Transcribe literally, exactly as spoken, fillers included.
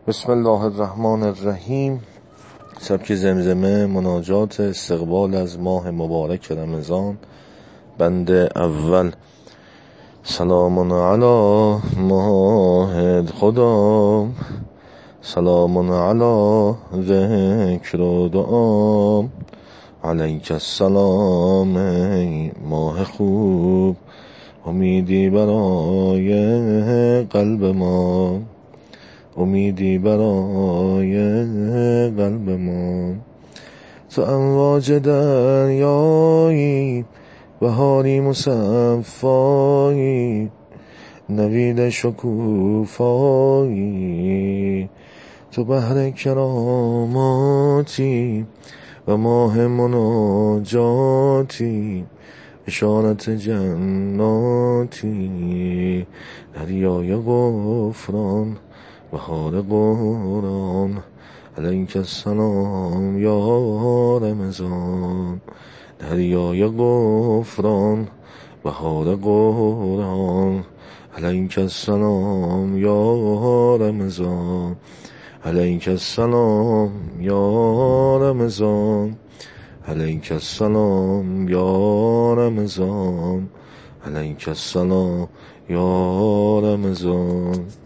بسم الله الرحمن الرحیم. سبک زمزمه، مناجات استقبال از ماه مبارک رمضان. بند اول. سلام علی ماه خدا، سلام علی ذکر و دعا، علیک السلام ای ماه خوب، امیدی برای قلب ما، امیدی برای قلب ما. تو امواج دریایی، بهاری مصفایی، نوید شکوفایی. تو بحر کراماتی و ماه مناجاتی، اشارت جناتی، دریای غفران، بهار قرآن. علیک السلام یا رمضان، دریای غفران، بهار قرآن. علیک السلام یا رمضان، علیک السلام یا رمضان، علیک السلام یا رمضان، علیک السلام یا رمضان.